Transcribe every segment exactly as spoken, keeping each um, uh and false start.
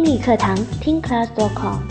英语课堂听 class dot com。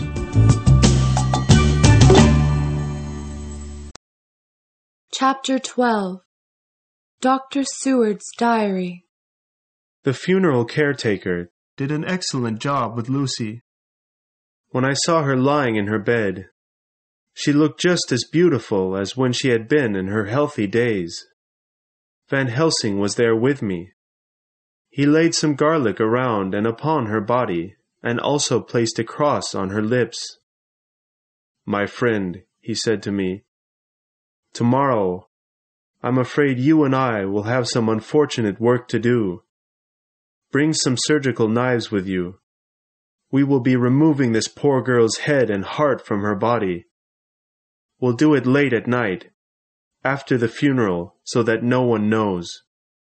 Chapter twelve. Doctor Seward's Diary. The funeral caretaker did an excellent job with Lucy. When I saw her lying in her bed, she looked just as beautiful as when she had been in her healthy days. Van Helsing was there with me. He laid some garlic around and upon her body, and also placed a cross on her lips. "My friend," he said to me, "tomorrow, I'm afraid you and I will have some unfortunate work to do. Bring some surgical knives with you. We will be removing this poor girl's head and heart from her body. We'll do it late at night, after the funeral, so that no one knows."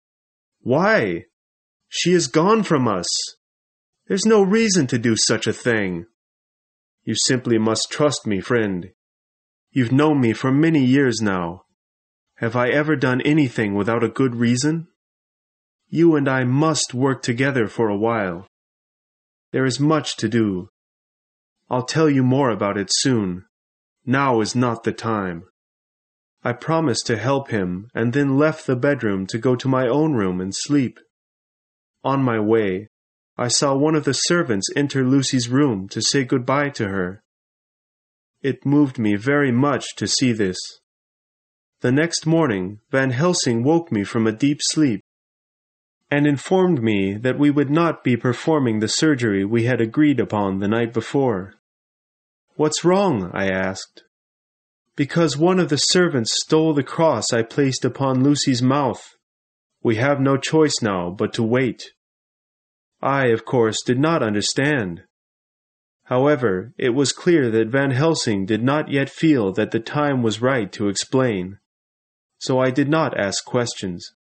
"Why? She is gone from us. There's no reason to do such a thing." "You simply must trust me, friend. You've known me for many years now. Have I ever done anything without a good reason? You and I must work together for a while. There is much to do. I'll tell you more about it soon. Now is not the time." I promised to help him and then left the bedroom to go to my own room and sleep. On my way, I saw one of the servants enter Lucy's room to say goodbye to her. It moved me very much to see this. The next morning, Van Helsing woke me from a deep sleep and informed me that we would not be performing the surgery we had agreed upon the night before. "What's wrong?" I asked. "Because one of the servants stole the cross I placed upon Lucy's mouth. We have no choice now but to wait." I, of course, did not understand. However, it was clear that Van Helsing did not yet feel that the time was right to explain, so I did not ask questions.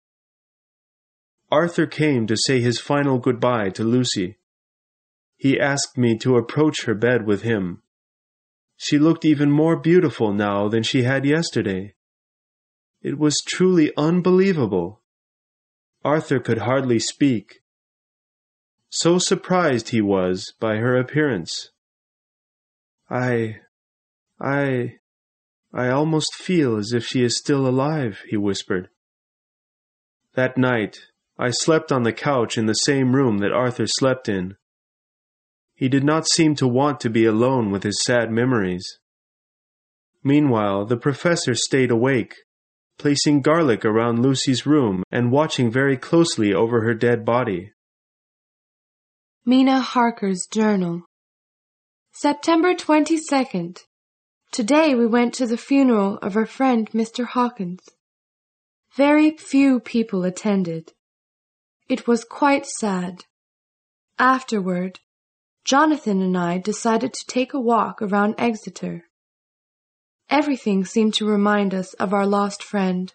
Arthur came to say his final goodbye to Lucy. He asked me to approach her bed with him. She looked even more beautiful now than she had yesterday. It was truly unbelievable. Arthur could hardly speak. So surprised he was by her appearance. I, I, I almost feel as if she is still alive," he whispered. That night, I slept on the couch in the same room that Arthur slept in. He did not seem to want to be alone with his sad memories. Meanwhile, the professor stayed awake, placing garlic around Lucy's room and watching very closely over her dead body. Mina Harker's Journal. September twenty-second. Today we went to the funeral of our friend Mister Hawkins. Very few people attended. It was quite sad. Afterward, Jonathan and I decided to take a walk around Exeter. Everything seemed to remind us of our lost friend.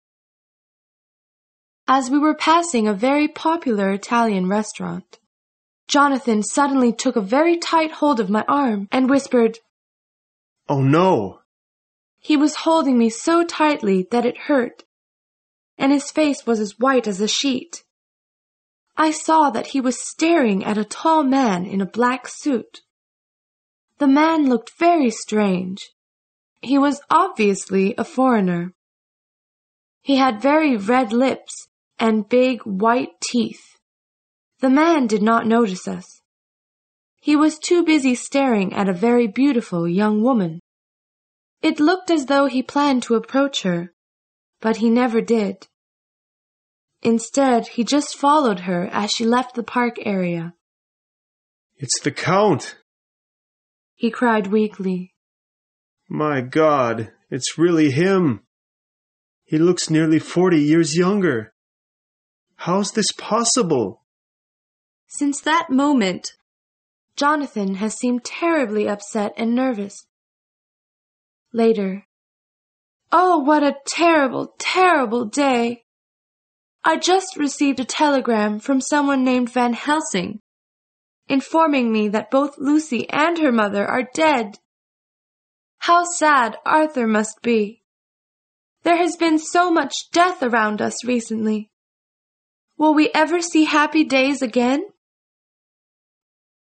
As we were passing a very popular Italian restaurant, Jonathan suddenly took a very tight hold of my arm and whispered, "Oh no!" He was holding me so tightly that it hurt, and his face was as white as a sheet. I saw that he was staring at a tall man in a black suit. The man looked very strange. He was obviously a foreigner. He had very red lips and big white teeth. The man did not notice us. He was too busy staring at a very beautiful young woman. It looked as though he planned to approach her, but he never did. Instead, he just followed her as she left the park area. "It's the Count!" he cried weakly. "My God, it's really him! He looks nearly forty years younger. How's this possible?" Since that moment, Jonathan has seemed terribly upset and nervous. Later, "Oh, what a terrible, terrible day! I just received a telegram from someone named Van Helsing, informing me that both Lucy and her mother are dead. How sad Arthur must be. There has been so much death around us recently. Will we ever see happy days again?"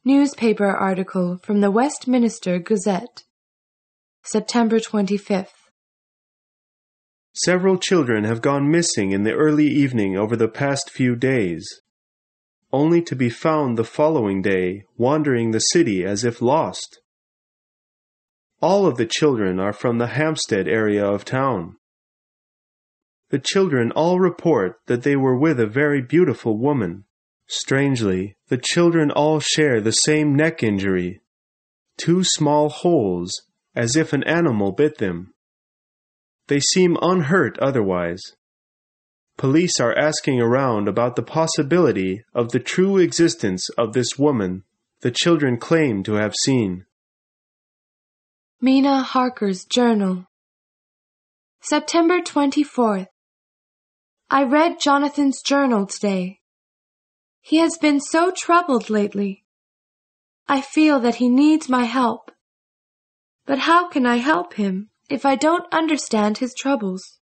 Newspaper article from the Westminster Gazette, September twenty-fifth. Several children have gone missing in the early evening over the past few days, only to be found the following day wandering the city as if lost. All of the children are from the Hampstead area of town. The children all report that they were with a very beautiful woman. Strangely, the children all share the same neck injury, two small holes, as if an animal bit them. They seem unhurt otherwise. Police are asking around about the possibility of the true existence of this woman the children claim to have seen. Mina Harker's Journal, September twenty-fourth. I read Jonathan's journal today. He has been so troubled lately. I feel that he needs my help. But how can I help him if I don't understand his troubles?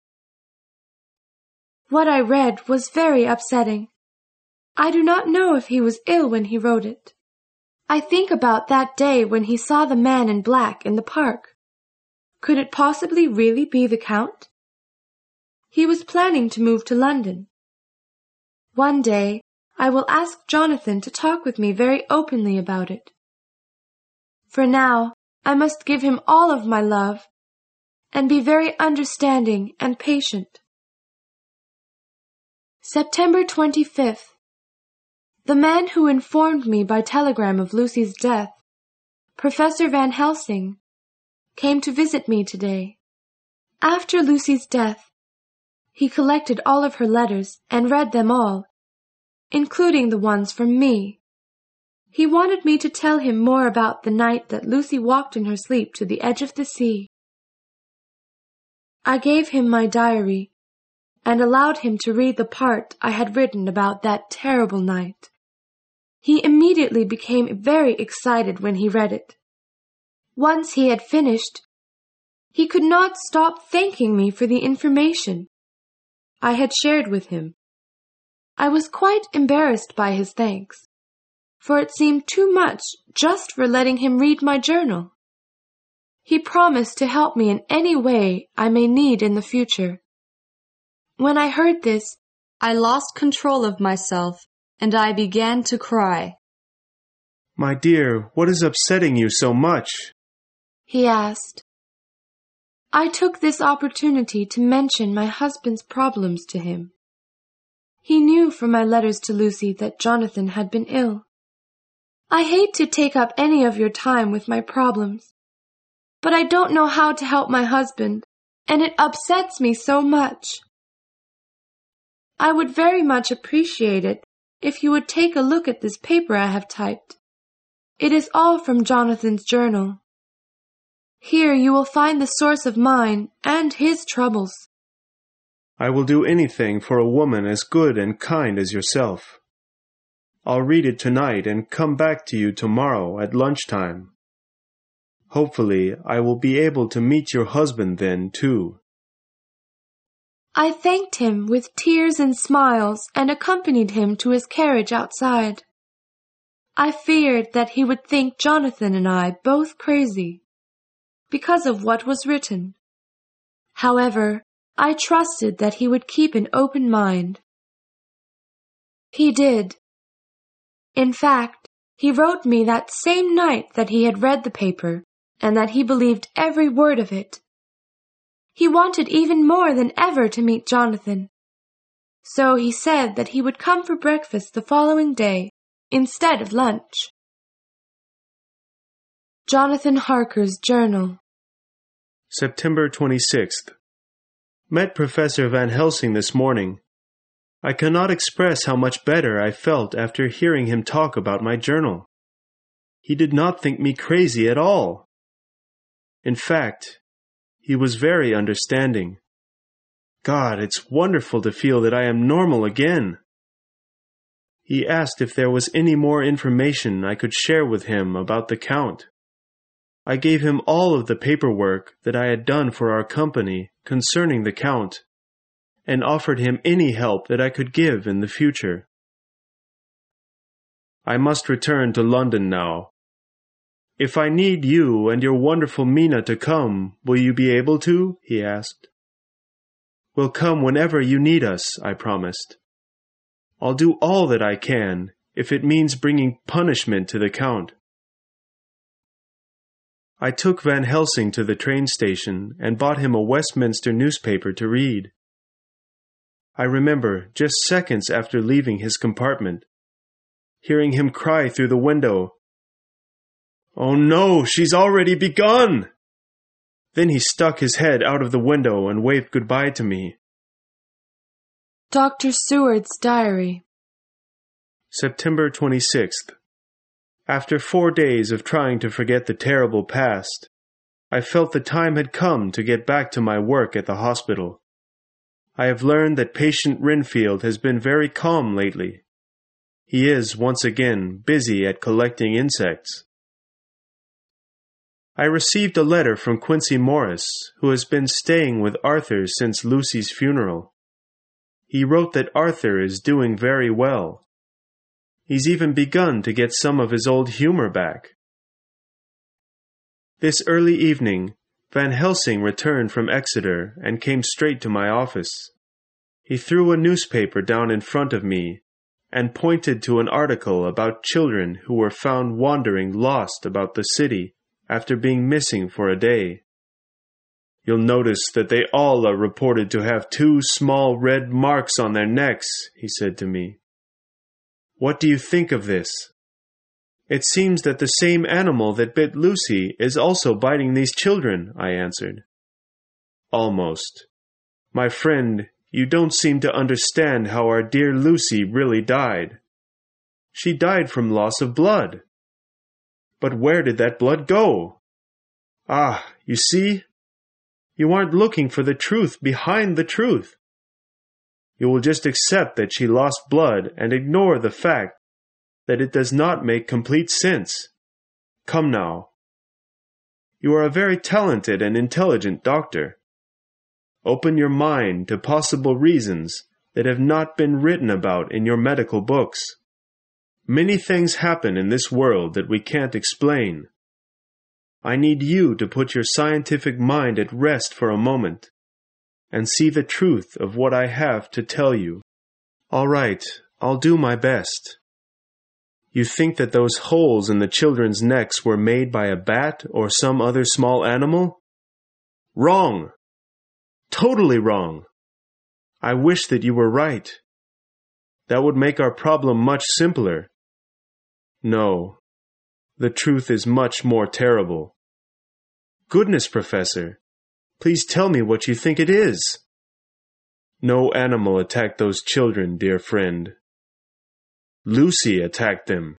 What I read was very upsetting. I do not know if he was ill when he wrote it. I think about that day when he saw the man in black in the park. Could it possibly really be the Count? He was planning to move to London. One day, I will ask Jonathan to talk with me very openly about it. For now, I must give him all of my love and be very understanding and patient. September twenty-fifth. The man who informed me by telegram of Lucy's death, Professor Van Helsing, came to visit me today. After Lucy's death, he collected all of her letters and read them all, including the ones from me. He wanted me to tell him more about the night that Lucy walked in her sleep to the edge of the sea. I gave him my diary and allowed him to read the part I had written about that terrible night. He immediately became very excited when he read it. Once he had finished, he could not stop thanking me for the information I had shared with him. I was quite embarrassed by his thanks, for it seemed too much just for letting him read my journal. He promised to help me in any way I may need in the future. When I heard this, I lost control of myself and I began to cry. "My dear, what is upsetting you so much?" he asked. I took this opportunity to mention my husband's problems to him. He knew from my letters to Lucy that Jonathan had been ill. I hate to take up any of your time with my problems, but I don't know how to help my husband, and it upsets me so much. I would very much appreciate it if you would take a look at this paper I have typed. It is all from Jonathan's journal. Here you will find the source of mine and his troubles. I will do anything for a woman as good and kind as yourself. I'll read it tonight and come back to you tomorrow at lunchtime. Hopefully, I will be able to meet your husband then, too. I thanked him with tears and smiles and accompanied him to his carriage outside. I feared that he would think Jonathan and I both crazy because of what was written. However, I trusted that he would keep an open mind. He did. In fact, he wrote me that same night that he had read the paper and that he believed every word of it. He wanted even more than ever to meet Jonathan. So he said that he would come for breakfast the following day instead of lunch. Jonathan Harker's Journal, September twenty-sixth. Met Professor Van Helsing this morning. I cannot express how much better I felt after hearing him talk about my journal. He did not think me crazy at all. In fact, he was very understanding. God, it's wonderful to feel that I am normal again. He asked if there was any more information I could share with him about the Count. I gave him all of the paperwork that I had done for our company concerning the Count, and offered him any help that I could give in the future. I must return to London now. If I need you and your wonderful Mina to come, will you be able to? He asked. We'll come whenever you need us, I promised. I'll do all that I can, if it means bringing punishment to the Count. I took Van Helsing to the train station and bought him a Westminster newspaper to read. I remember, just seconds after leaving his compartment, hearing him cry through the window, "Oh no, she's already begun!" Then he stuck his head out of the window and waved goodbye to me. Doctor Seward's Diary. September twenty-sixth. After four days of trying to forget the terrible past, I felt the time had come to get back to my work at the hospital. I have learned that patient Renfield has been very calm lately. He is, once again, busy at collecting insects. I received a letter from Quincy Morris, who has been staying with Arthur since Lucy's funeral. He wrote that Arthur is doing very well. He's even begun to get some of his old humor back. This early evening, Van Helsing returned from Exeter and came straight to my office. He threw a newspaper down in front of me and pointed to an article about children who were found wandering lost about the city after being missing for a day. You'll notice that they all are reported to have two small red marks on their necks, he said to me. What do you think of this? It seems that the same animal that bit Lucy is also biting these children, I answered. Almost. My friend, you don't seem to understand how our dear Lucy really died. She died from loss of blood. But where did that blood go? Ah, you see? You aren't looking for the truth behind the truth. You will just accept that she lost blood and ignore the fact that it does not make complete sense. Come now. You are a very talented and intelligent doctor. Open your mind to possible reasons that have not been written about in your medical books. Many things happen in this world that we can't explain. I need you to put your scientific mind at rest for a moment and see the truth of what I have to tell you. All right, I'll do my best. You think that those holes in the children's necks were made by a bat or some other small animal? Wrong! Totally wrong! I wish that you were right. That would make our problem much simpler. No, the truth is much more terrible. Goodness, Professor, please tell me what you think it is. No animal attacked those children, dear friend. Lucy attacked them.